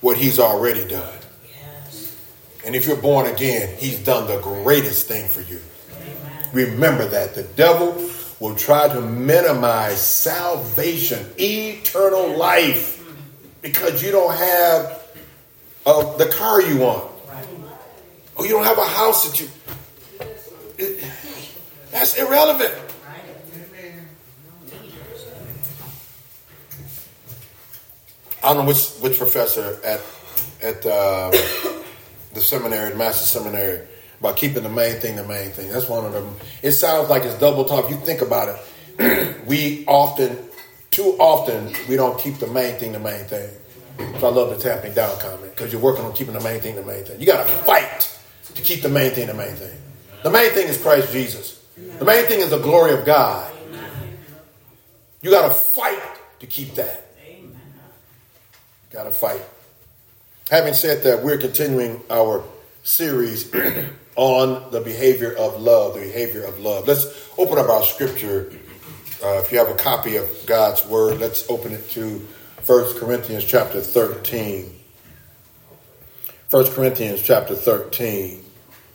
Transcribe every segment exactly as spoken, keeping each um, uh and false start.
what he's already done. Yes. And if you're born again, he's done the greatest thing for you. Amen. Remember that. The devil will try to minimize salvation, eternal life, because you don't have uh, the car you want. Right. Or you don't have a house that you... It, that's irrelevant. I don't know which which professor at at uh, the seminary, the master seminary, about keeping the main thing the main thing. That's one of them. It sounds like it's double talk. If you think about it, we often, too often, we don't keep the main thing the main thing. So I love the tapping down comment, because you're working on keeping the main thing the main thing. You got to fight to keep the main thing the main thing. The main thing is Christ Jesus. The main thing is the glory of God. You got to fight to keep that. Got to fight. Having said that, we're continuing our series on the behavior of love, the behavior of love. Let's open up our scripture. Uh, if you have a copy of God's word, let's open it to First Corinthians chapter thirteen. First Corinthians chapter thirteen.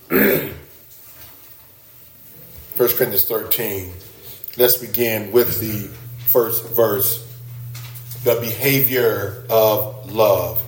First Corinthians thirteen. Let's begin with the first verse. The behavior of love.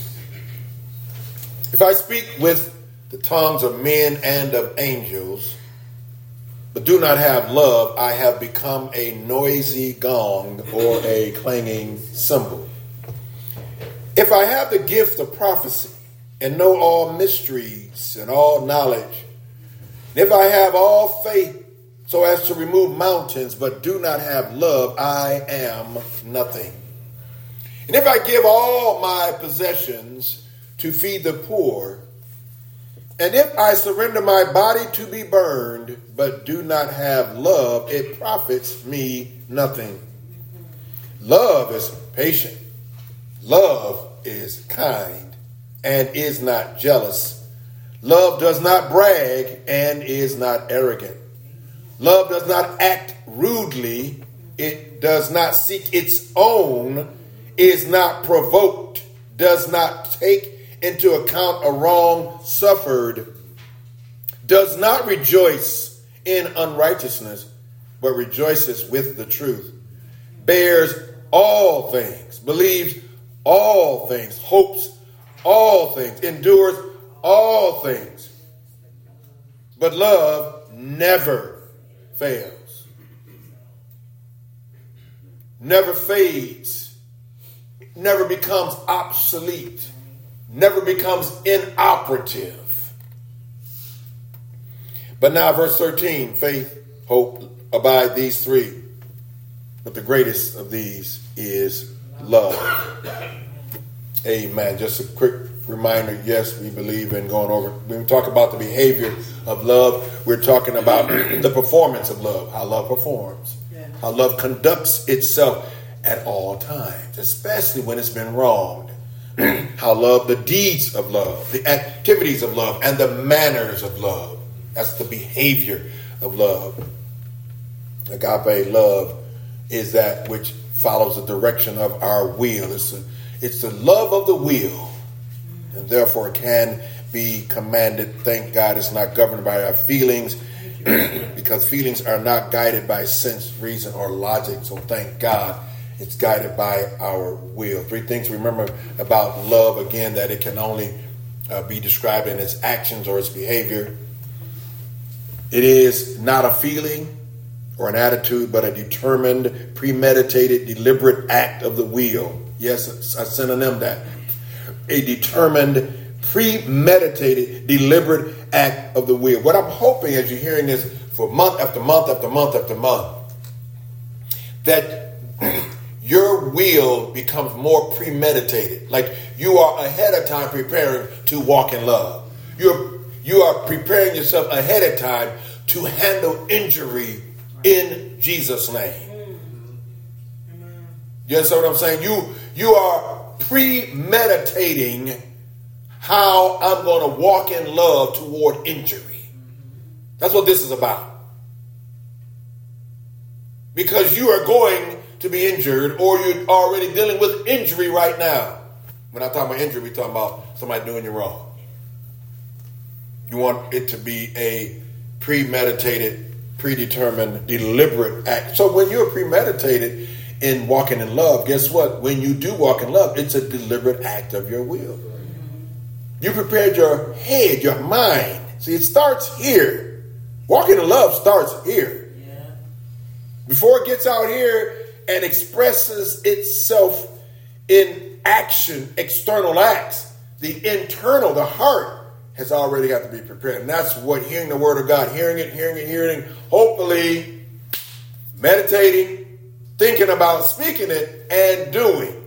If I speak with the tongues of men and of angels, but do not have love, I have become a noisy gong or a clanging cymbal. If I have the gift of prophecy and know all mysteries and all knowledge, if I have all faith so as to remove mountains, but do not have love, I am nothing. And if I give all my possessions to feed the poor, and if I surrender my body to be burned, but do not have love, it profits me nothing. Love is patient. Love is kind and is not jealous. Love does not brag and is not arrogant. Love does not act rudely. It does not seek its own, is not provoked, does not take into account a wrong suffered, does not rejoice in unrighteousness, but rejoices with the truth, bears all things, believes all things, hopes all things, endures all things. But love never fails, never fades, never becomes obsolete, never becomes inoperative. But now verse thirteen, faith, hope, abide, these three. But the greatest of these is love. Amen. Just a quick reminder, yes, we believe in going over, when we talk about the behavior of love, we're talking about the performance of love, how love performs, how love conducts itself at all times, especially when it's been wronged. How love, the deeds of love, the activities of love, and the manners of love. That's the behavior of love. Agape love is that which follows the direction of our will. It's, a, it's the love of the will, and therefore can be commanded. Thank God it's not governed by our feelings, because feelings are not guided by sense, reason, or logic. So thank God it's guided by our will. Three things to remember about love, again, that it can only uh, be described in its actions or its behavior. It is not a feeling or an attitude, but a determined, premeditated, deliberate act of the will. Yes, I synonym that. A determined, premeditated, deliberate act of the will. What I'm hoping as you're hearing this for month after month after month after month, that your will becomes more premeditated. Like you are ahead of time preparing to walk in love. You're, you are preparing yourself ahead of time to handle injury in Jesus' name. You understand what I'm saying? You, you are premeditating how I'm going to walk in love toward injury. That's what this is about. Because you are going to be injured, or you're already dealing with injury right now. When I talk about injury, we're talking about somebody doing you wrong. You want it to be a premeditated, predetermined, deliberate act. So when you're premeditated in walking in love, guess what? When you do walk in love, it's a deliberate act of your will. You prepared your head, your mind. See, it starts here. Walking in love starts here. Yeah. Before it gets out here and expresses itself in action, external acts, the internal, the heart has already got to be prepared. And that's what hearing the word of God, hearing it, hearing it, hearing it, hopefully meditating, thinking about speaking it, and doing.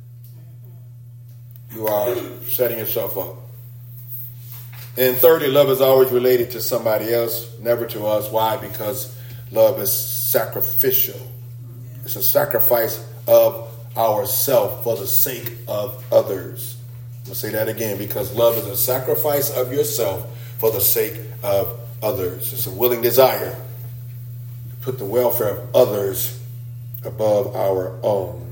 You are setting yourself up. And thirdly, love is always related to somebody else, never to us. Why? Because love is sacrificial. It's a sacrifice of ourself for the sake of others. I'm going to say that again, because love is a sacrifice of yourself for the sake of others. It's a willing desire to put the welfare of others above our own.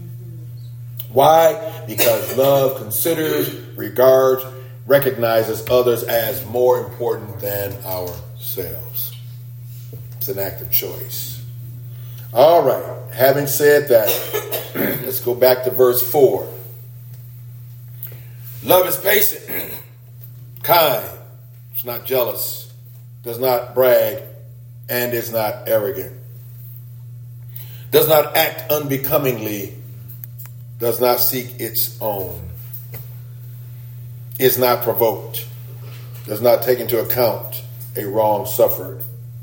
Why? Because love considers, regards, recognizes others as more important than ourselves. It's an act of choice. All right. Having said that, let's go back to verse four. Love is patient, kind, it's not jealous, does not brag, and is not arrogant. Does not act unbecomingly, does not seek its own. Is not provoked, does not take into account a wrong suffered,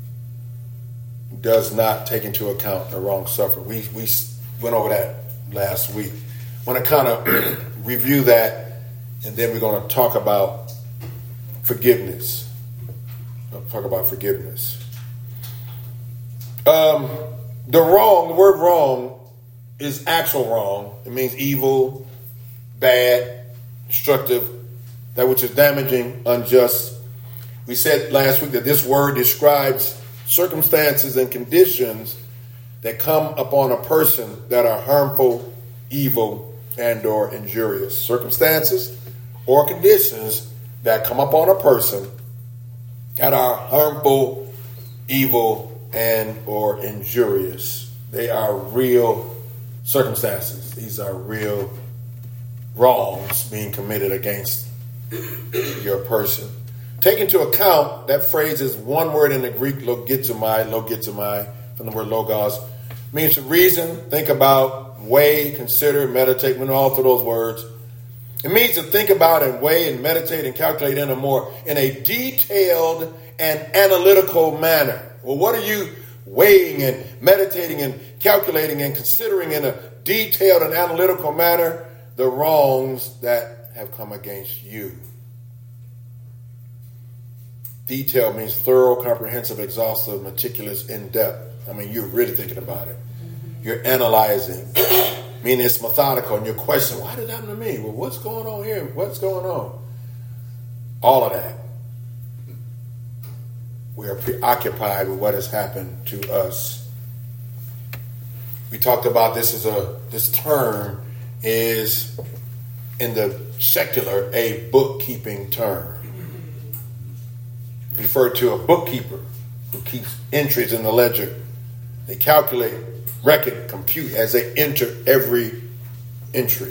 does not take into account a wrong suffered. We we went over that last week. I want to kind of review that, and then we're going to talk about forgiveness. I'll talk about forgiveness. Um, the wrong, the word wrong is actual wrong. It means evil, bad, destructive, that which is damaging, unjust. We said last week that this word describes circumstances and conditions that come upon a person that are harmful, evil, and or injurious. Circumstances or conditions that come upon a person that are harmful, evil, and or injurious. They are real circumstances. These are real wrongs being committed against your person. Take into account, that phrase is one word in the Greek, logizomai, logizomai, from the word logos. Means to reason, think about, weigh, consider, meditate, when all through those words. It means to think about and weigh and meditate and calculate in a more, in a detailed and analytical manner. Well, what are you weighing and meditating and calculating and considering in a detailed and analytical manner? The wrongs that have come against you. Detail means thorough, comprehensive, exhaustive, meticulous, in-depth. I mean, you're really thinking about it. You're analyzing. Meaning it's methodical, and you're questioning, why did that happen to me? Well, what's going on here? What's going on? All of that. We are preoccupied with what has happened to us. We talked about this as a, this term is in the secular a bookkeeping term. Referred to a bookkeeper who keeps entries in the ledger. They calculate, reckon, compute as they enter every entry.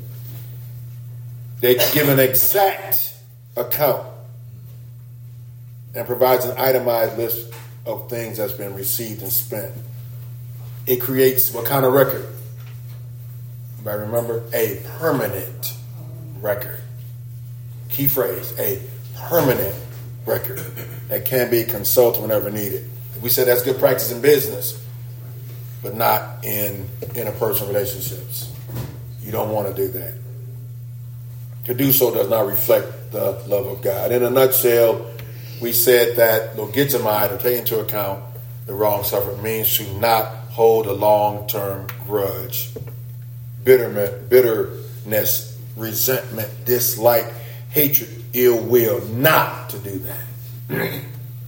They give an exact account and provides an itemized list of things that's been received and spent. It creates what kind of record? Everybody remember? A permanent record. Key phrase, a permanent record that can be consulted whenever needed. We said that's good practice in business, but not in interpersonal relationships. You don't want to do that. To do so does not reflect the love of God. In a nutshell, we said that logizomai, to take into account the wrong suffered, means to not hold a long-term grudge. Bitterment, bitterness, resentment, dislike, hatred, ill will, not to do that.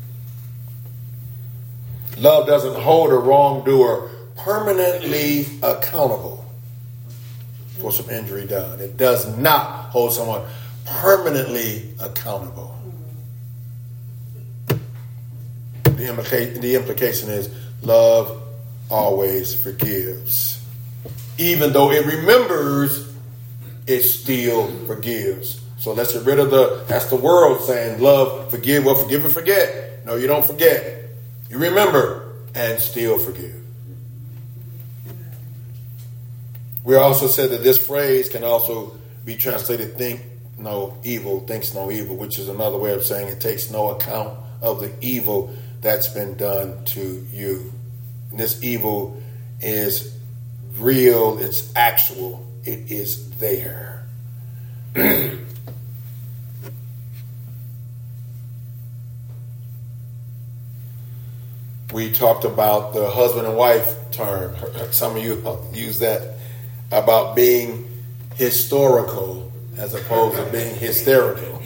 Love doesn't hold a wrongdoer permanently accountable. for some injury done. It does not hold someone permanently accountable. The, implica- the implication is love always forgives. Even though it remembers, it still forgives. So let's get rid of the, that's the world saying love, forgive, well, forgive and forget. No, you don't forget. You remember and still forgive. We also said that this phrase can also be translated think no evil, thinks no evil, which is another way of saying it takes no account of the evil that's been done to you. And this evil is real, it's actual, it is there. We talked about the husband and wife term. Some of you use that about being historical as opposed to being hysterical.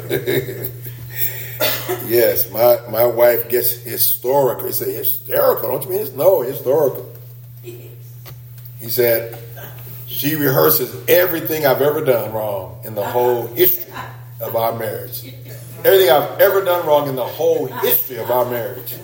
Yes, my, my wife gets historical. He said, hysterical? Don't you mean it's no, historical. He said, she rehearses everything I've ever done wrong in the whole history of our marriage. Everything I've ever done wrong in the whole history of our marriage.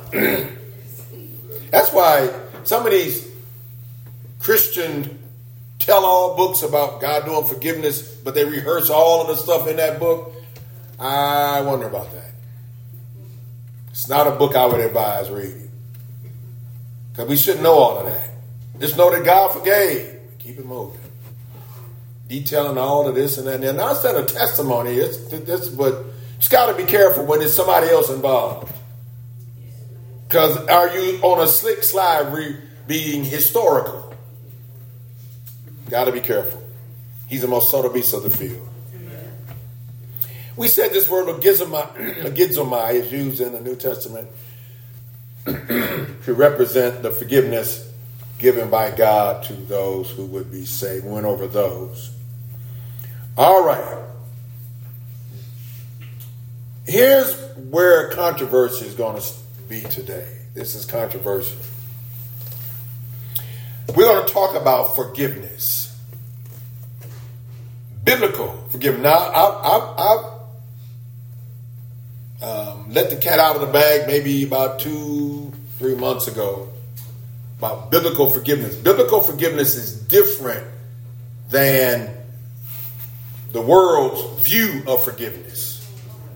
That's why some of these Christian tell-all books about God doing forgiveness, but they rehearse all of the stuff in that book. I wonder about that. It's not a book I would advise reading. Because we shouldn't know all of that. Just know that God forgave. Keep it moving. Detailing all of this and that. And now instead of testimony, it's, it's, but just got to be careful when there's somebody else involved. Because are you on a slick slide re- being historical? Got to be careful. He's the most subtle beast of the field. We said this word logizomai is used in the New Testament to represent the forgiveness given by God to those who would be saved. We went over those. All right. Here's where controversy is going to be today. This is controversial. We're going to talk about forgiveness. Biblical forgiveness. Now, I've, I've, I've um, let the cat out of the bag maybe about two, three months ago about biblical forgiveness. Biblical forgiveness is different than the world's view of forgiveness.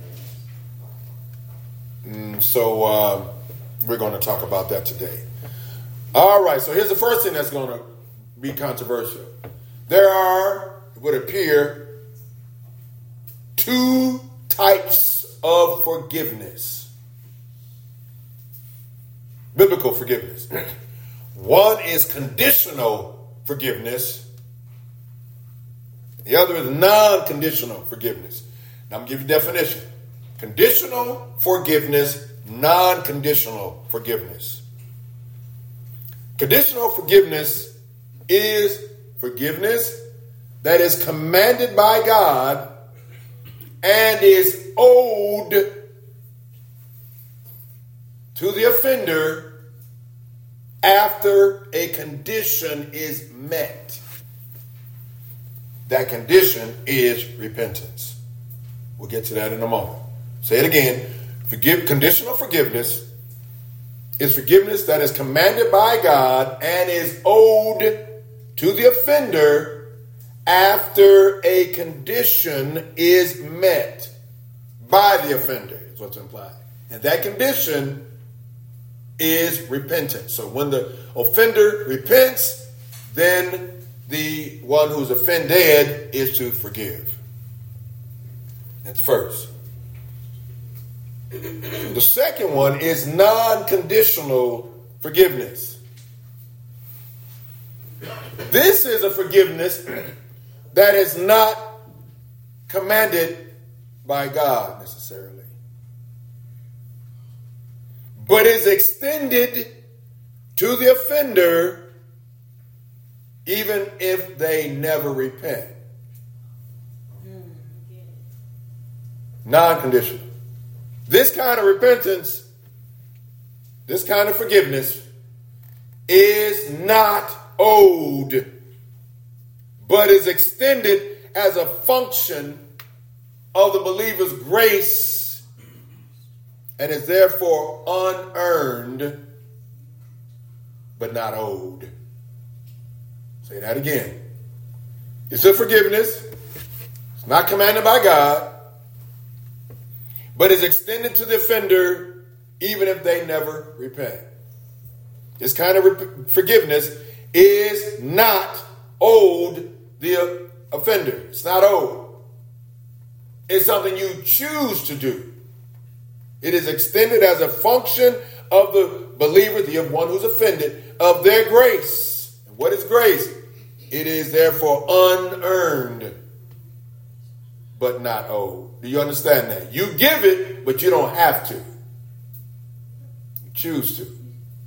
And so uh, we're going to talk about that today. All right, so here's the first thing that's going to be controversial. There are, it would appear, two types of forgiveness. Biblical forgiveness. One is conditional forgiveness. The other is non-conditional forgiveness. Now I'm going to give you a definition. Conditional forgiveness, non-conditional forgiveness. Conditional forgiveness is forgiveness that is commanded by God and is owed to the offender after a condition is met. That condition is repentance. We'll get to that in a moment. Say it again. Forgive, conditional forgiveness is forgiveness that is commanded by God and is owed to the offender after a condition is met by the offender, is what's implied. And that condition is repentance. So when the offender repents, then the one who's offended is to forgive. That's first. The second one is non-conditional forgiveness. This is a forgiveness that is not commanded by God necessarily, but is extended to the offender even if they never repent. Non-conditional. This kind of repentance, this kind of forgiveness is not owed but is extended as a function of the believer's grace and is therefore unearned but not owed. Say that again. It's a forgiveness. It's not commanded by God, but is extended to the offender even if they never repent. This kind of rep- forgiveness is not owed the offender. It's not owed. It's something you choose to do. It is extended as a function of the believer, the one who's offended, of their grace. And what is grace? It is therefore unearned, but not owed. Do you understand that? You give it, but you don't have to. You choose to.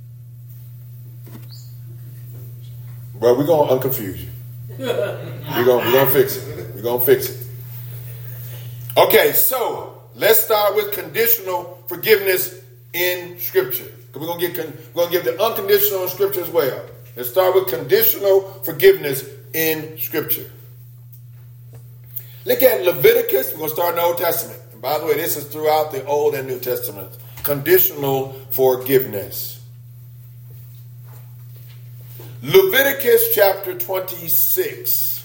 Well, we're going to unconfuse you. We're going we're to fix it. We're going to fix it. Okay, so let's start with conditional forgiveness in Scripture. We're going to get we're going to give the unconditional in Scripture as well. Let's start with conditional forgiveness in Scripture. Look at Leviticus. We're going to start in the Old Testament. And by the way, this is throughout the Old and New Testament. Conditional forgiveness. Leviticus chapter twenty-six.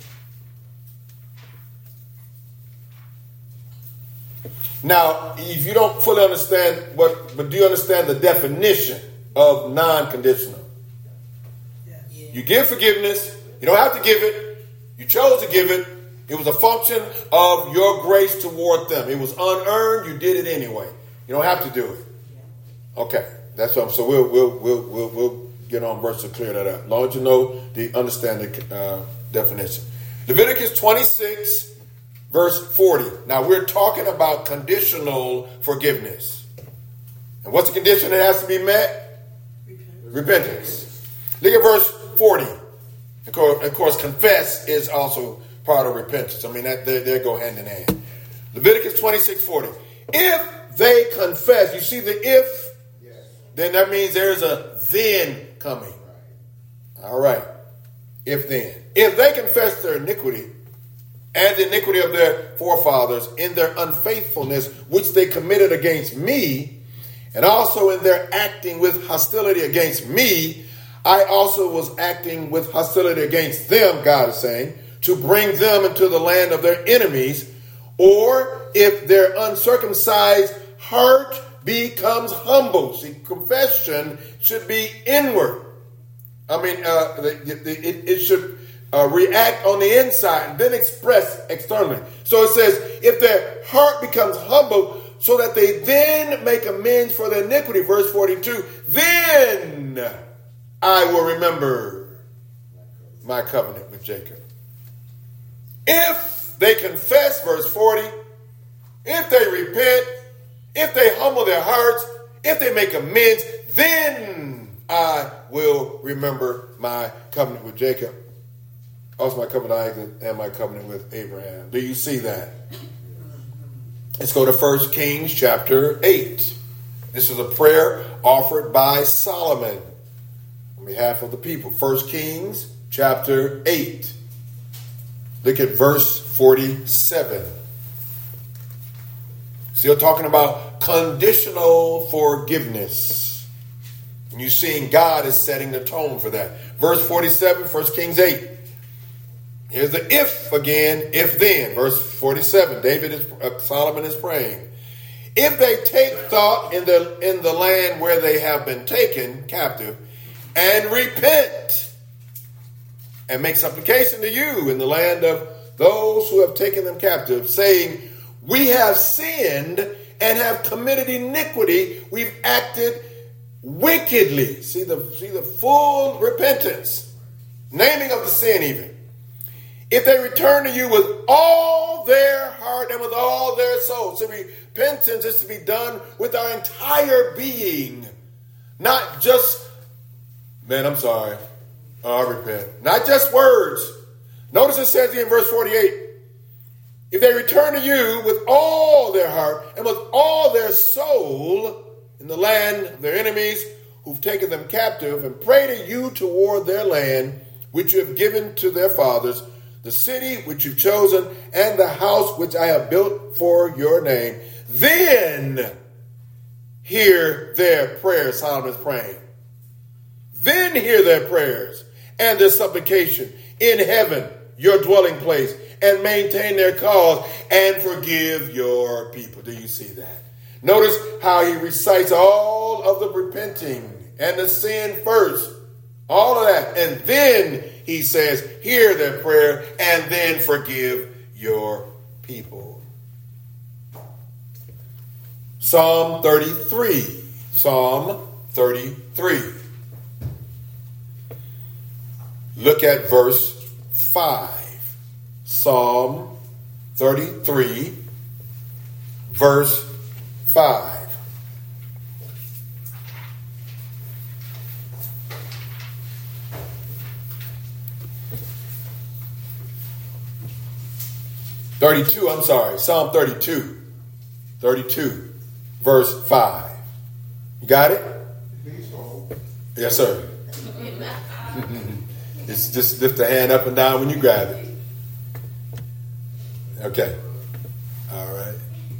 Now, if you don't fully understand what, but do you understand the definition of non-conditional? Yeah. You give forgiveness. You don't have to give it. You chose to give it. It was a function of your grace toward them. It was unearned. You did it anyway. You don't have to do it. Okay, that's what I'm. So we'll we'll we'll we'll, we'll get on verse to clear that up. As long as you know the understand the uh, definition. Leviticus twenty-six. Verse forty. Now we're talking about conditional forgiveness. And what's the condition that has to be met? Repentance. Repentance. Look at verse forty. Of course, of course, confess is also part of repentance. I mean, that they, they go hand in hand. Leviticus twenty-six forty. If they confess, you see the if, yes. Then that means there's a then coming. All right. If then. If they confess their iniquity, and the iniquity of their forefathers in their unfaithfulness, which they committed against me, and also in their acting with hostility against me, I also was acting with hostility against them, God is saying, to bring them into the land of their enemies. Or if their uncircumcised heart becomes humble. See, confession should be inward. I mean, uh, the, the, it, it should... Uh, react on the inside and then express externally. So it says, if their heart becomes humble so that they then make amends for their iniquity, verse forty-two, then I will remember my covenant with Jacob. If they confess, verse forty, if they repent, if they humble their hearts, if they make amends, then I will remember my covenant with Jacob. Also my covenant with Isaac and my covenant with Abraham. Do you see that? Let's go to First Kings chapter eight. This is a prayer offered by Solomon on behalf of the people. First Kings chapter eight. Look at verse forty-seven. Still talking about conditional forgiveness. And you're seeing God is setting the tone for that. Verse forty-seven, First Kings eight. Here's the if again, if then. Verse forty-seven, David is, uh, Solomon is praying. If they take thought in the, in the land where they have been taken captive and repent and make supplication to you in the land of those who have taken them captive, saying, we have sinned and have committed iniquity. We've acted wickedly. See the, see the full repentance, naming of the sin even. If they return to you with all their heart and with all their soul. So repentance is to be done with our entire being. Not just, man, I'm sorry. Oh, I repent. Not just words. Notice it says here in verse forty-eight. If they return to you with all their heart and with all their soul in the land of their enemies who've taken them captive and pray to you toward their land, which you have given to their fathers, the city which you've chosen, and the house which I have built for your name, then hear their prayers. Solomon's praying. Then hear their prayers and their supplication in heaven, your dwelling place, and maintain their cause and forgive your people. Do you see that? Notice how he recites all of the repenting and the sin first. All of that. And then he says, hear their prayer and then forgive your people. Psalm thirty-three. Psalm thirty-three. Look at verse five. Psalm thirty-three, verse five. thirty-two, I'm sorry, Psalm thirty-two, thirty-two, verse five. You got it? Yes, sir. Just, just lift the hand up and down when you grab it. Okay. All right.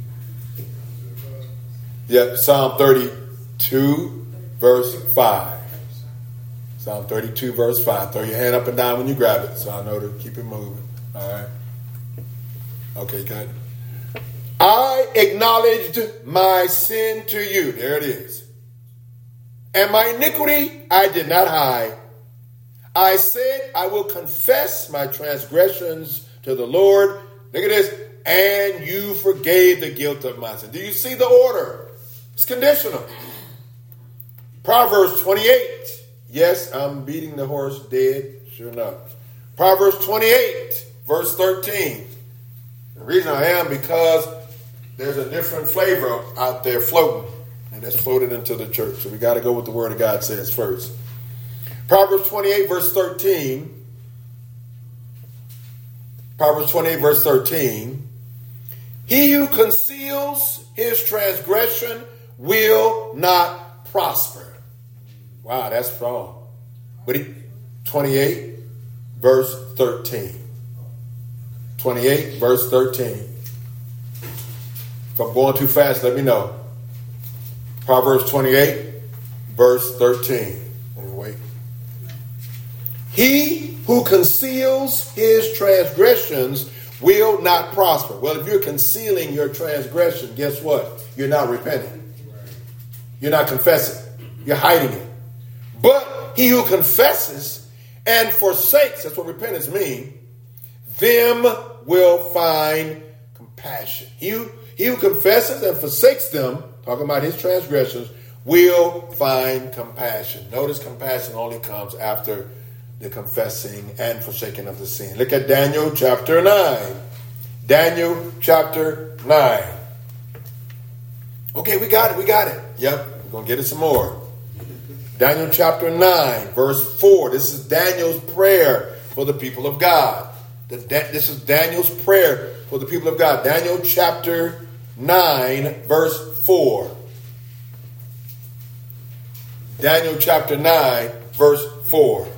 Yep, Psalm thirty-two, verse five. Psalm thirty-two, verse five. Throw your hand up and down when you grab it so I know to keep it moving. All right. Okay, good. I acknowledged my sin to you. There it is. And my iniquity I did not hide. I said, I will confess my transgressions to the Lord. Look at this. And you forgave the guilt of my sin. Do you see the order? It's conditional. Proverbs twenty-eight. Yes, I'm beating the horse dead. Sure enough. Proverbs twenty-eight, verse thirteen. The reason I am because there's a different flavor out there floating. And that's floated into the church. So we got to go with the word of God says first. Proverbs twenty-eight, verse thirteen. Proverbs twenty-eight, verse thirteen. He who conceals his transgression will not prosper. Wow, that's strong. But he, twenty-eight, verse thirteen. twenty-eight, verse thirteen. If I'm going too fast, let me know. Proverbs twenty-eight, verse thirteen. Wait. He who conceals his transgressions will not prosper. Well, if you're concealing your transgression, guess what? You're not repenting. You're not confessing. You're hiding it. But he who confesses and forsakes, that's what repentance means, them will find compassion. He who, he who confesses and forsakes them, talking about his transgressions, will find compassion. Notice compassion only comes after the confessing and forsaking of the sin. Look at Daniel chapter nine. Daniel chapter nine. Okay, we got it, we got it. Yep, we're going to get it some more. Daniel chapter nine, verse four. This is Daniel's prayer for the people of God. This is Daniel's prayer for the people of God. Daniel chapter nine, verse four. Daniel chapter nine, verse four.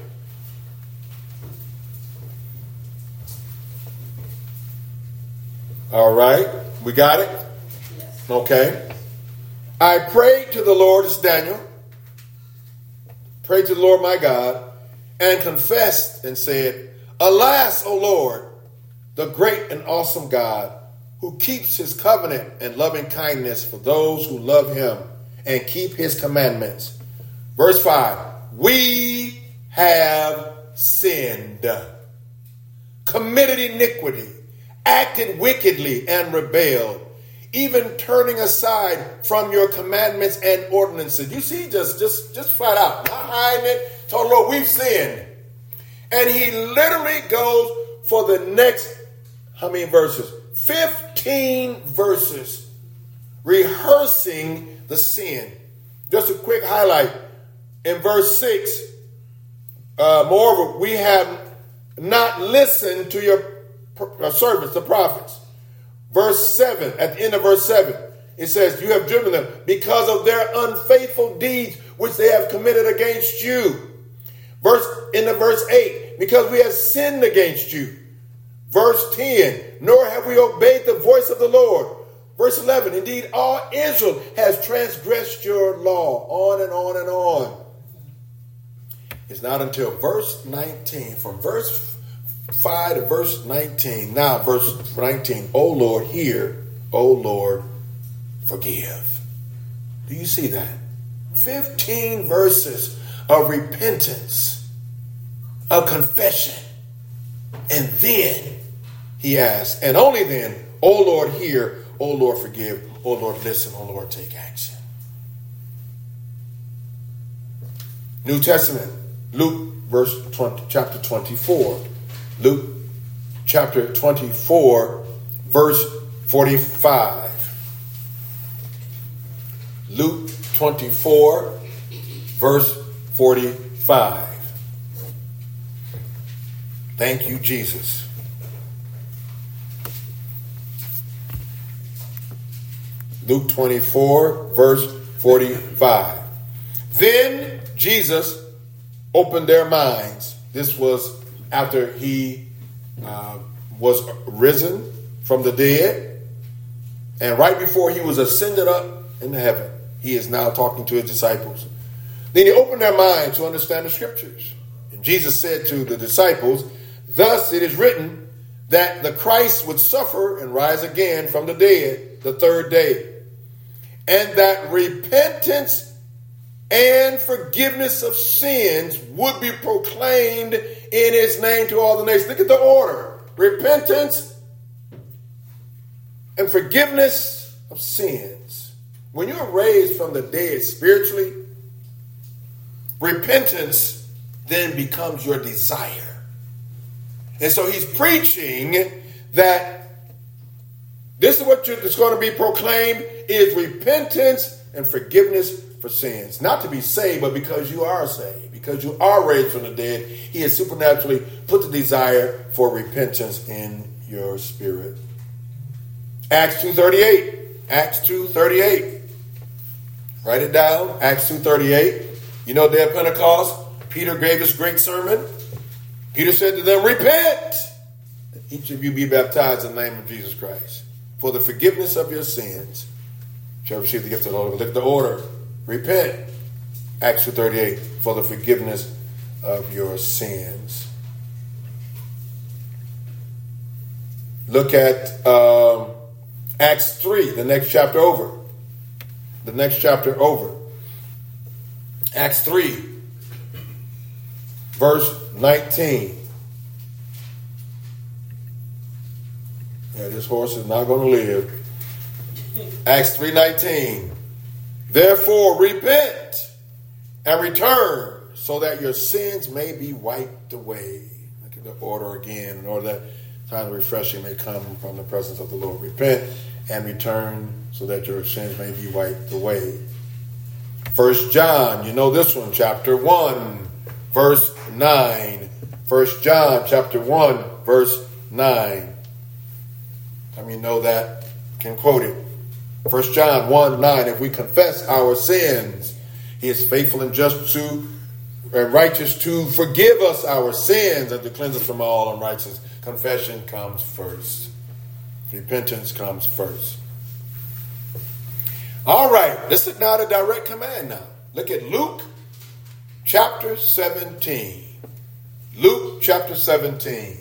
All right, we got it? Yes. Okay. I prayed to the Lord, it's Daniel, prayed to the Lord my God, and confessed and said, alas, O Lord, the great and awesome God, who keeps his covenant and loving kindness for those who love him and keep his commandments. Verse five, we have sinned, committed iniquity, acted wickedly and rebelled, even turning aside from your commandments and ordinances. You see, just, just, just flat out, not hiding it. Told the Lord, we've sinned. And he literally goes for the next, how many verses? fifteen verses, rehearsing the sin. Just a quick highlight. In verse six, uh, moreover, we have not listened to your servants, the prophets. Verse seven, at the end of verse seven, it says, you have driven them because of their unfaithful deeds, which they have committed against you. Verse, in the verse eight, because we have sinned against you. Verse ten, nor have we obeyed the voice of the Lord. Verse eleven, indeed, all Israel has transgressed your law. On and on and on. It's not until verse nineteen, from verse five to verse nineteen. Now, verse nineteen, O Lord, hear, O Lord, forgive. Do you see that? fifteen verses of repentance, of confession. And then he asks, and only then, O Lord, hear, O Lord, forgive, O Lord, listen, O Lord, take action. New Testament, Luke verse twenty, chapter twenty-four. Luke chapter twenty-four, verse forty-five. Luke twenty-four, verse forty-five. Thank you, Jesus. Luke twenty-four, verse forty-five. Then Jesus opened their minds. This was after he uh, was risen from the dead. And right before he was ascended up into heaven, he is now talking to his disciples. Then he opened their minds to understand the scriptures. And Jesus said to the disciples, thus it is written that the Christ would suffer and rise again from the dead the third day, and that repentance and forgiveness of sins would be proclaimed in his name to all the nations. Look at the order. Repentance and forgiveness of sins. When you're raised from the dead spiritually, repentance then becomes your desire. And so he's preaching that this is what is going to be proclaimed is repentance and forgiveness for sins. Not to be saved, but because you are saved. Because you are raised from the dead, he has supernaturally put the desire for repentance in your spirit. Acts two thirty-eight. Acts two thirty-eight. Write it down. Acts two thirty-eight. You know, day of Pentecost, Peter gave this great sermon. Peter said to them, repent, that each of you be baptized in the name of Jesus Christ for the forgiveness of your sins. Shall receive the gift of the Lord. Look at the order. Repent. Acts two thirty-eight, for the forgiveness of your sins. Look at um, Acts three, the next chapter over. The next chapter over. Acts three, verse nineteen. Yeah, this horse is not going to live. Acts three nineteen. Therefore repent and return so that your sins may be wiped away. Look at the order again, in order that time of refreshing may come from the presence of the Lord. Repent and return so that your sins may be wiped away. First John, you know this one, chapter one, verse nine. First John, chapter one, verse nine. How many know that? Can quote it. First John one nine, if we confess our sins, he is faithful and just to and righteous to forgive us our sins and to cleanse us from all unrighteousness. Confession comes first. Repentance comes first. All right, this is now the direct command now. Look at Luke chapter seventeen. Luke chapter seventeen.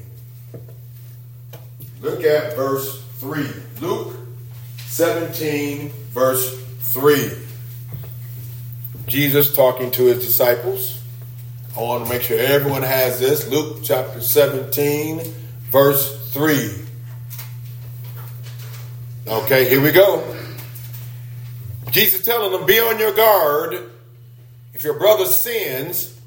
Look at verse three. Luke seventeen, verse three. Jesus talking to his disciples. I want to make sure everyone has this. Luke chapter seventeen, verse three. Okay, here we go. Jesus telling them, be on your guard. If your brother sins,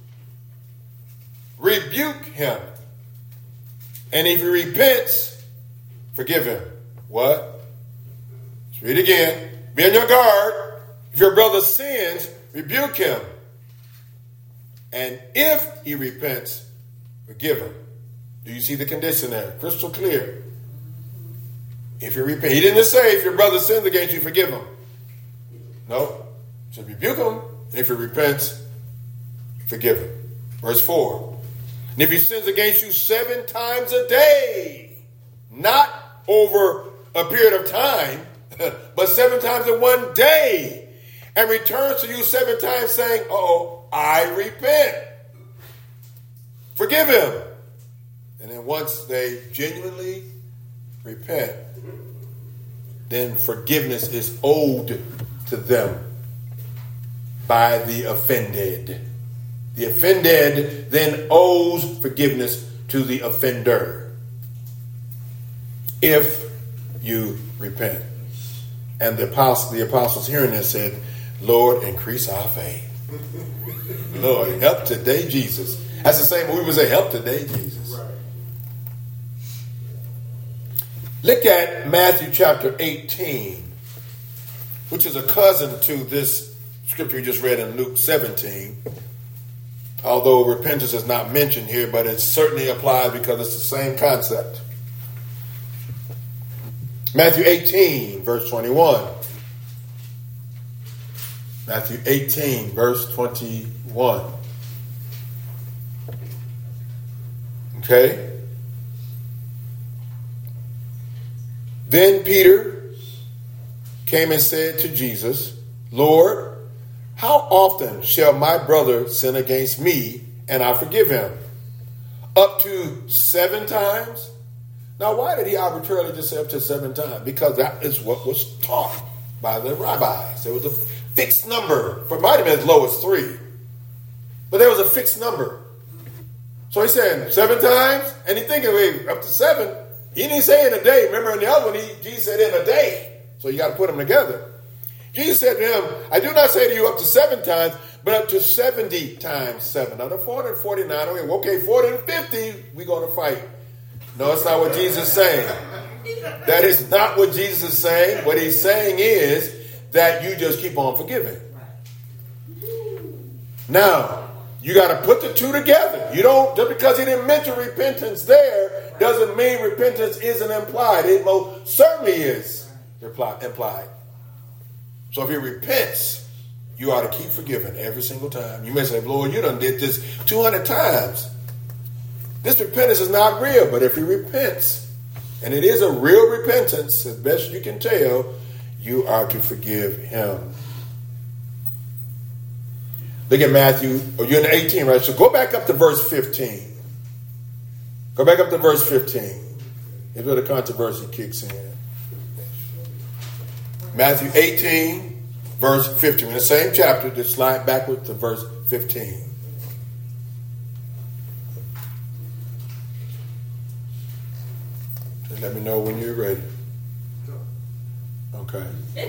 rebuke him. And if he repents, forgive him. What? Let's read again. Be on your guard. If your brother sins, rebuke him. And if he repents, forgive him. Do you see the condition there? Crystal clear. If you repent, he didn't say if your brother sins against you, forgive him. No. He said rebuke him. And if he repents, forgive him. Verse four. And if he sins against you seven times a day, not over a period of time, but seven times in one day, and returns to you seven times saying, uh-oh, I repent. Forgive him. And then once they genuinely repent, then forgiveness is owed to them by the offended. The offended then owes forgiveness to the offender if you repent. And the apostles, the apostles hearing this said, Lord, increase our faith. Lord, help today, Jesus. That's the same we would say, help today, Jesus. Right. Look at Matthew chapter eighteen, which is a cousin to this scripture you just read in Luke seventeen. Although repentance is not mentioned here, but it certainly applies because it's the same concept. Matthew eighteen, verse twenty-one. Matthew eighteen, verse twenty-one. Okay. Then Peter came and said to Jesus, Lord, how often shall my brother sin against me and I forgive him? Up to seven times? Now, why did he arbitrarily just say up to seven times? Because that is what was taught by the rabbis. There was a fixed number. It might have been as low as three. But there was a fixed number. So he's saying seven times? And he's thinking, wait, up to seven? He didn't say in a day. Remember in the other one, he, Jesus said in a day. So you got to put them together. Jesus said to him, I do not say to you up to seven times, but up to seventy times seven. Now, the four hundred forty-nine, okay, four hundred fifty, we're going to fight. No, that's not what Jesus is saying. That is not what Jesus is saying. What he's saying is that you just keep on forgiving. Now, you got to put the two together. You don't, just because he didn't mention repentance there, doesn't mean repentance isn't implied. It most certainly is implied. So if he repents, you ought to keep forgiving every single time. You may say, Lord, you done did this two hundred times. This repentance is not real, but if he repents, and it is a real repentance, as best you can tell, you are to forgive him. Look at Matthew, or you're in eighteen, right? So go back up to verse fifteen. Go back up to verse fifteen. Here's where the controversy kicks in. Matthew eighteen, verse fifteen. In the same chapter, just slide backward to verse fifteen. Just let me know when you're ready. Okay.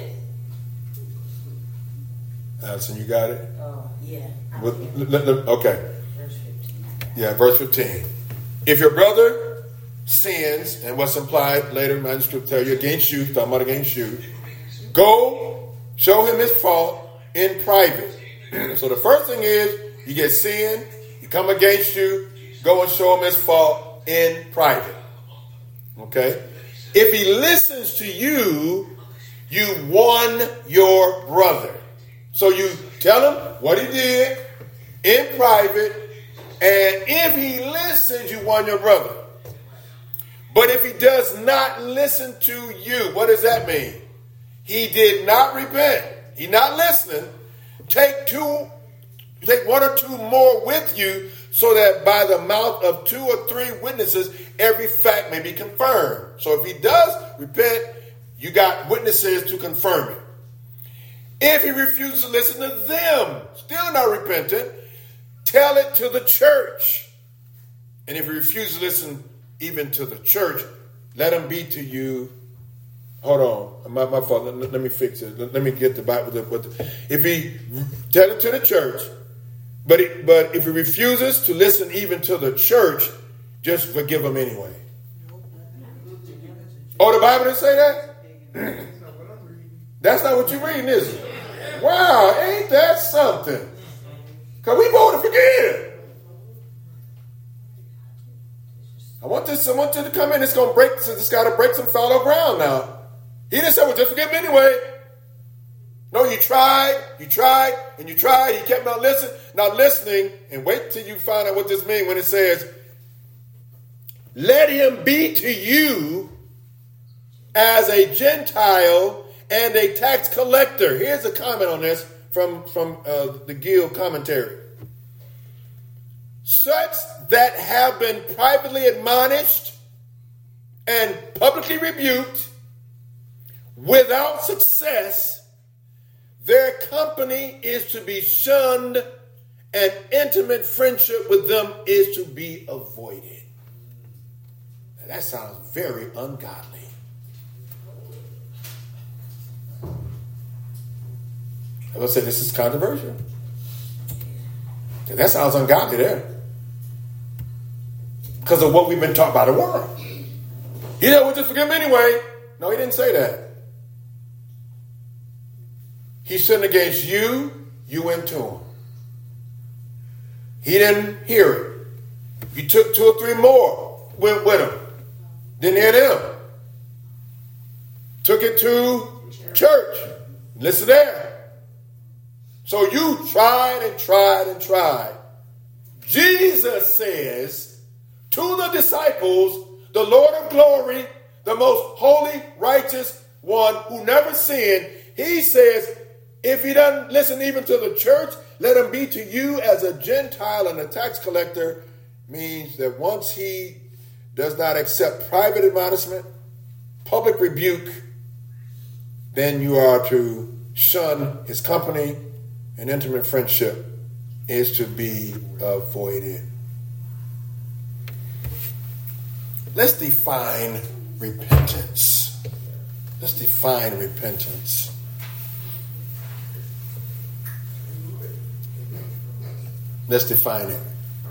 Allison, you got it? Oh, yeah. With, let, let, okay. Verse fifteen. Yeah, verse fifteen. If your brother sins, and what's implied later in my scripture tell you against you, talking about against you, go show him his fault in private. So the first thing is you get sin, he come against you, go and show him his fault in private. Okay? If he listens to you, you won your brother. So you tell him what he did in private, and if he listens, you won your brother. But if he does not listen to you, what does that mean? He did not repent. He's not listening. Take two, take one or two more with you, so that by the mouth of two or three witnesses, every fact may be confirmed. So if he does repent, you got witnesses to confirm it. If he refuses to listen to them, still not repentant, tell it to the church. And if he refuses to listen even to the church, let him be to you. Hold on, my, my fault. Let, let me fix it. Let, let me get the Bible. With the, if he tell it to the church, but it, but if he refuses to listen even to the church, just forgive him anyway. Oh, the Bible didn't say that? That's not what you're reading, is it? Wow, ain't that something? Because we voted to forgive. I want this, I want you to come in. It's going to break, it's got to break some fallow ground now. He didn't say, well, just forgive me anyway. No, you tried, you tried, and you tried. You kept not listening, not listening, and wait till you find out what this means when it says, let him be to you as a Gentile and a tax collector. Here's a comment on this from, from uh, the Gill commentary. Such that have been privately admonished and publicly rebuked without success, their company is to be shunned and intimate friendship with them is to be avoided. Now, that sounds very ungodly. As I said, this is controversial. That sounds ungodly there. Because of what we've been taught by the world. He said, well, just forgive him anyway. No, he didn't say that. He sinned against you, you went to him. He didn't hear it. You took two or three more, went with him. Didn't hear them. Took it to church. church. Listen there. So you tried and tried and tried. Jesus says to the disciples, the Lord of glory, the most holy, righteous one who never sinned, he says, if he doesn't listen even to the church, let him be to you as a Gentile and a tax collector. Means that once he does not accept private admonishment, public rebuke, then you are to shun his company, and intimate friendship is to be avoided. Let's define repentance. Let's define repentance. Let's define it.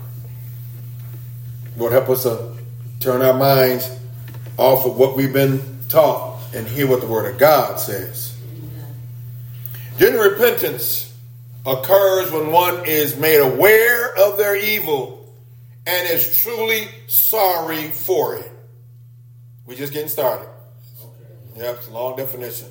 Lord, help us to turn our minds off of what we've been taught and hear what the Word of God says. Genuine repentance occurs when one is made aware of their evil and is truly sorry for it. We're just getting started. Okay. Yep, it's a long definition.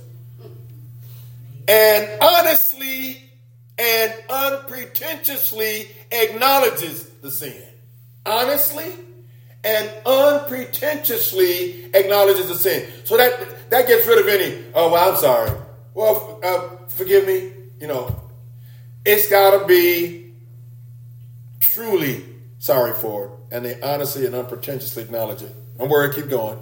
And honestly and unpretentiously acknowledges the sin. Honestly and unpretentiously acknowledges the sin. So that that gets rid of any, oh, well, I'm sorry. Well, uh, forgive me. You know, it's got to be truly sorry for it. And they honestly and unpretentiously acknowledge it. Don't worry, keep going.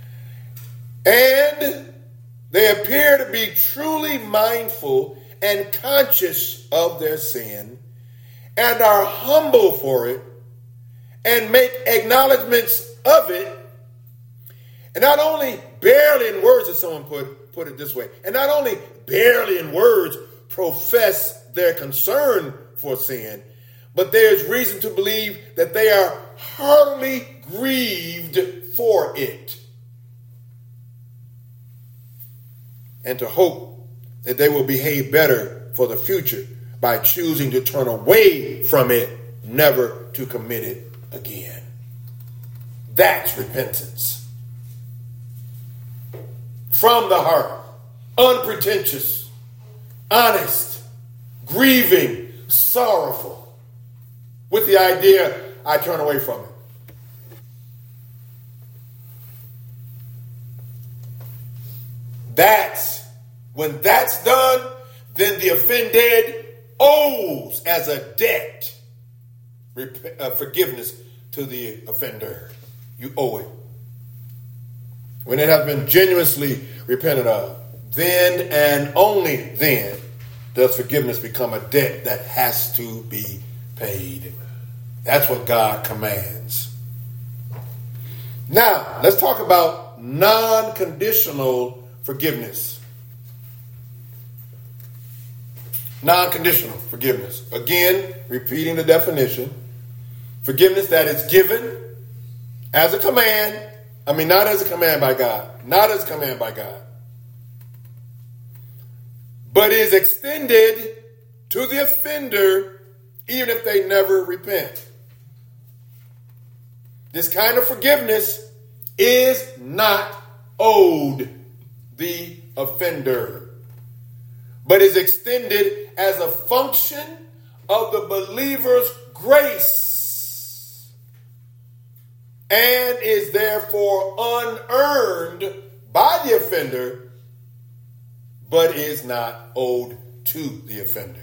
And they appear to be truly mindful and conscious of their sin and are humble for it and make acknowledgments of it. And not only barely in words, as someone put, put it this way, and not only barely in words profess their concern for sin, but there's reason to believe that they are heartily grieved for it. And to hope that they will behave better for the future by choosing to turn away from it, never to commit it again. That's repentance. From the heart, unpretentious, honest, grieving, sorrowful, with the idea, I turn away from it. That's, when that's done, then the offended owes as a debt rep- uh, forgiveness to the offender. You owe it. When it has been genuinely repented of, then and only then does forgiveness become a debt that has to be paid. That's what God commands. Now, let's talk about non-conditional forgiveness. Non-conditional forgiveness. Again, repeating the definition. Forgiveness that is given as a command. I mean, not as a command by God. Not as a command by God. But is extended to the offender even if they never repent. This kind of forgiveness is not owed the offender, but is extended as a function of the believer's grace and is therefore unearned by the offender, but is not owed to the offender.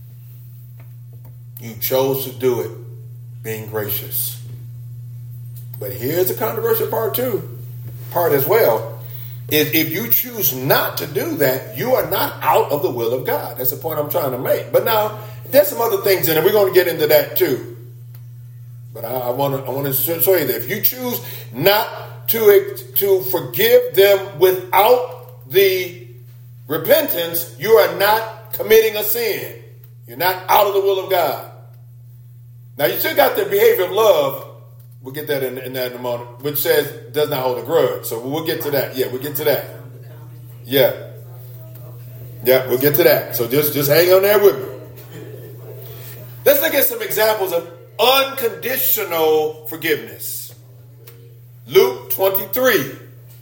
You chose to do it, being gracious. But here's the controversial part too, part as well. Is if you choose not to do that, you are not out of the will of God. That's the point I'm trying to make. But now, there's some other things in it. We're going to get into that too. But I, I want to I want to show you that if you choose not to, to forgive them without the repentance, you are not committing a sin. You're not out of the will of God. Now, you still got the behavior of love. We'll get that in, in that in a moment, which says does not hold a grudge. So we'll get to that. Yeah, we'll get to that. Yeah. Yeah, we'll get to that. So just, just hang on there with me. Let's look at some examples of unconditional forgiveness. Luke twenty-three.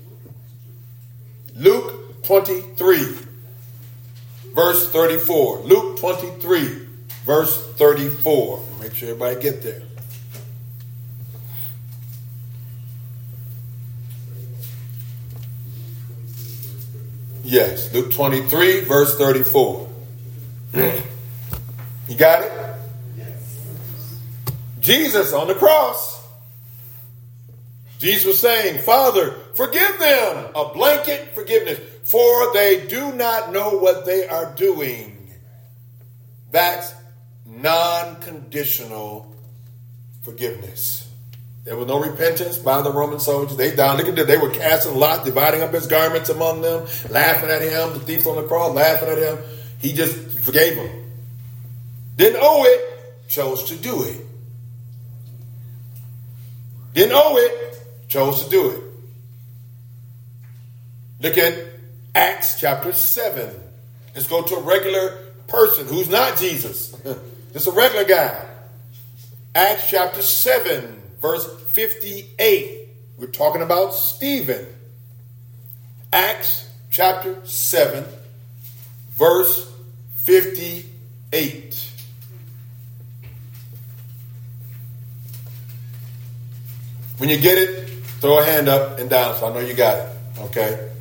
Luke twenty-three, verse thirty-four. Luke twenty-three, verse thirty-four. Make sure everybody get there. Yes, Luke twenty-three, verse thirty-four. You got it? Jesus on the cross. Jesus was saying, Father, forgive them. A blanket forgiveness. For they do not know what they are doing. That's non-conditional forgiveness. There was no repentance by the Roman soldiers. They down. Look at that. They were casting lots, dividing up his garments among them, laughing at him. The thief on the cross, laughing at him. He just forgave them. Didn't owe it, chose to do it. Didn't owe it, chose to do it. Look at Acts chapter seven. Let's go to a regular person who's not Jesus. Just a regular guy. Acts chapter seven, verse fifty-eight. We're talking about Stephen. Acts chapter seven, verse fifty-eight. When you get it, throw a hand up and down so I know you got it. Okay?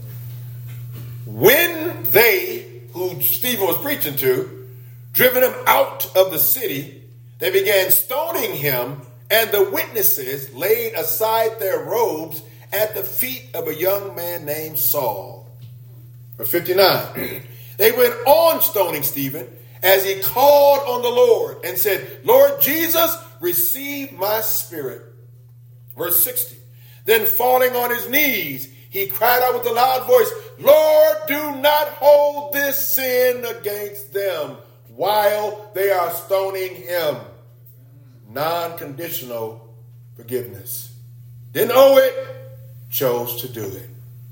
When they, who Stephen was preaching to, driven him out of the city, they began stoning him, and the witnesses laid aside their robes at the feet of a young man named Saul. Verse fifty-nine. They went on stoning Stephen as he called on the Lord and said, Lord Jesus, receive my spirit. Verse sixty. Then falling on his knees, he cried out with a loud voice, Lord, do not hold this sin against them while they are stoning him. Non-conditional forgiveness. Didn't owe it, chose to do it.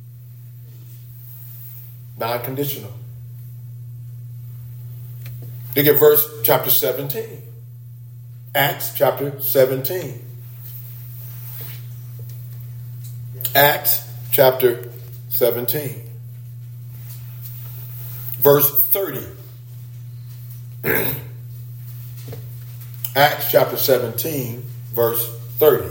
Non-conditional. Look at verse chapter seventeen. Acts chapter seventeen. Acts chapter seventeen. Verse thirty. Acts chapter seventeen, verse thirty.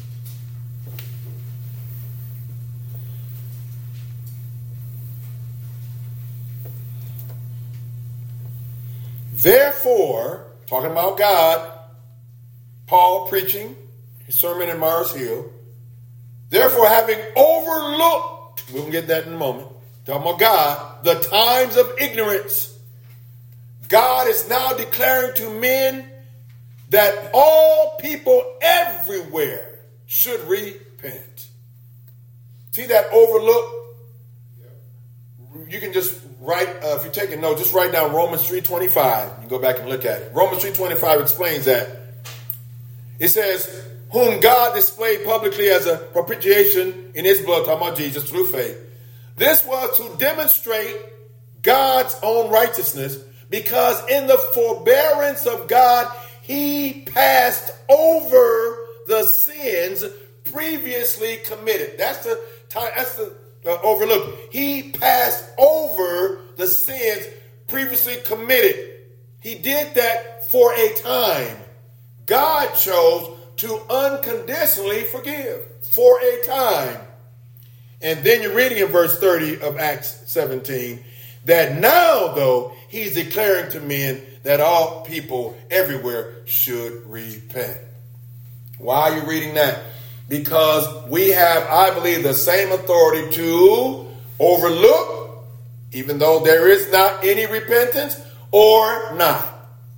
Therefore, talking about God, Paul preaching his sermon in Mars Hill. Therefore, having overlooked, we'll get that in a moment, talking about God, the times of ignorance, God is now declaring to men that all people everywhere should repent. See that overlook? You can just write, uh, if you're taking notes, just write down Romans three twenty-five. You can go back and look at it. Romans three twenty-five explains that. It says, whom God displayed publicly as a propitiation in his blood, talking about Jesus, through faith. This was to demonstrate God's own righteousness, because in the forbearance of God, he passed over the sins previously committed. That's the time, that's the uh, overlook. He passed over the sins previously committed. He did that for a time. God chose to unconditionally forgive for a time. And then you're reading in verse thirty of Acts seventeen that now, though, he's declaring to men that all people everywhere should repent. Why are you reading that? Because we have, I believe, the same authority to overlook, even though there is not any repentance, or not.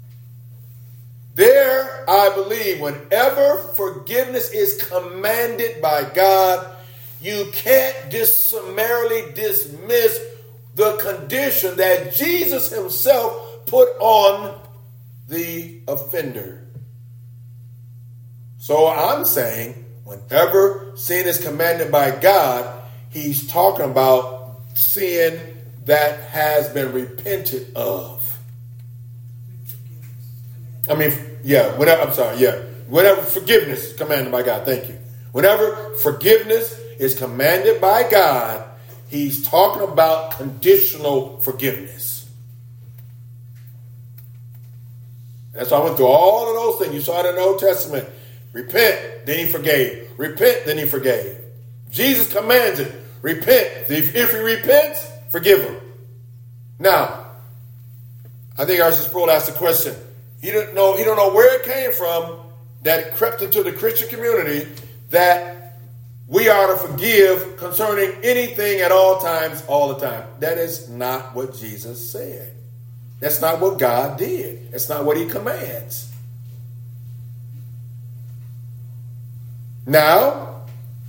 There, I believe, whenever forgiveness is commanded by God, you can't just summarily dismiss the condition that Jesus himself put on the offender. So I'm saying, whenever sin is commanded by God, he's talking about sin that has been repented of. I mean, yeah, whenever, I'm sorry, yeah. Whenever forgiveness is commanded by God, thank you. Whenever forgiveness is commanded by God, he's talking about conditional forgiveness. That's why I went through all of those things. You saw it in the Old Testament. Repent, then he forgave. Repent, then he forgave. Jesus commands it. Repent. If, if he repents, forgive him. Now, I think Archie Sproul asked the question. He don't know, he don't know where it came from that it crept into the Christian community that we are to forgive concerning anything at all times, all the time. That is not what Jesus said. That's not what God did. That's not what he commands. Now,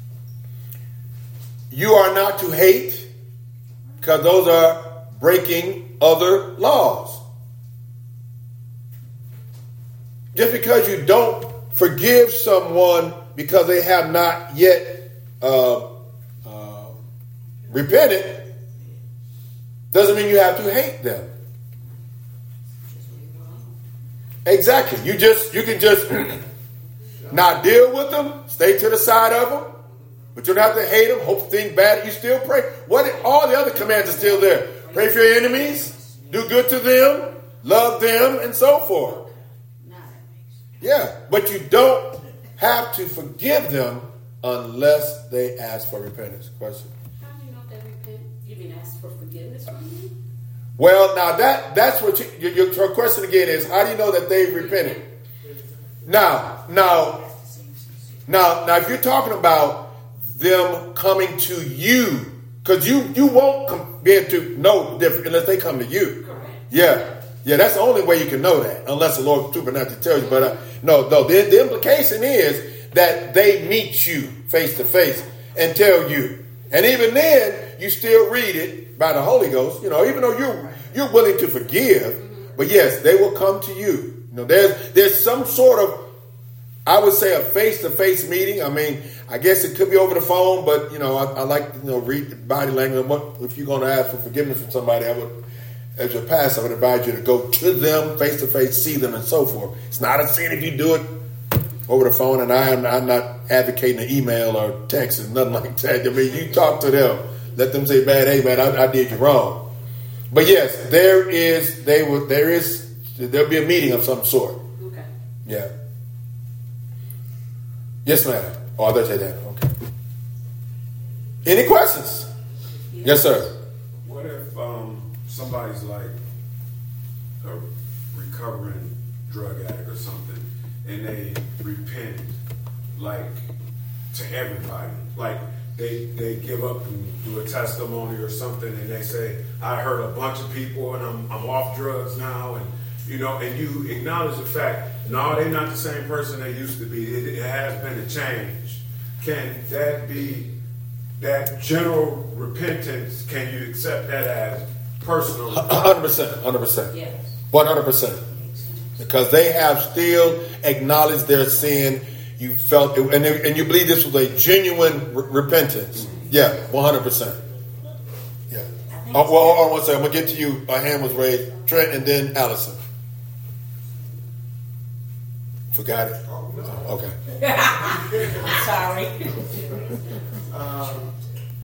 you are not to hate because those are breaking other laws. Just because you don't forgive someone because they have not yet uh, uh, repented doesn't mean you have to hate them. Exactly. You just you can just not deal with them, stay to the side of them, but you don't have to hate them. Hope things bad. You still pray. What? All the other commands are still there. Pray for your enemies, do good to them, love them, and so forth. Yeah, but you don't have to forgive them unless they ask for repentance. Question? How do you know if they repent? You mean ask for forgiveness from you? Well, now that that's what you, your, your question again is. How do you know that they've repented? Now, now, now, now, if you're talking about them coming to you, because you you won't be able to know different unless they come to you. Correct. Yeah. Yeah, that's the only way you can know that, unless the Lord supernaturally tells you. But uh, no, no, the, the implication is that they meet you face to face and tell you. And even then, you still read it by the Holy Ghost, you know, even though you're, you're willing to forgive. But yes, they will come to you. You know, there's, there's some sort of, I would say, a face-to-face meeting. I mean, I guess it could be over the phone, but, you know, I, I like to, you know, read the body language. What, if you're going to ask for forgiveness from somebody, I would, as your pastor, I would advise you to go to them face to face, see them, and so forth. It's not a sin if you do it over the phone, and I am I'm not advocating an email or text and nothing like that. I mean, you talk to them, let them say, "Man, hey, man, I, I did you wrong." But yes, there is they will there is there'll be a meeting of some sort. Okay. Yeah. Yes, ma'am. Oh, I thought you that. Okay. Any questions? Yes, yes sir. What if um. somebody's like a recovering drug addict or something, and they repent, like, to everybody. Like, they they give up and do a testimony or something, and they say, I hurt a bunch of people, and I'm I'm off drugs now, and you know, and you acknowledge the fact, no, they're not the same person they used to be. It, it has been a change. Can that be that general repentance? Can you accept that as personal? one hundred percent. one hundred percent. Yes. one hundred percent. Because they have still acknowledged their sin. You felt it, and, and you believe this was a genuine re- repentance. Yeah, one hundred percent. Yeah. Oh, well, hold on one second. I'm going to get to you. A hand was raised. Trent and then Allison. Forgot it? Oh, okay. I'm sorry. um,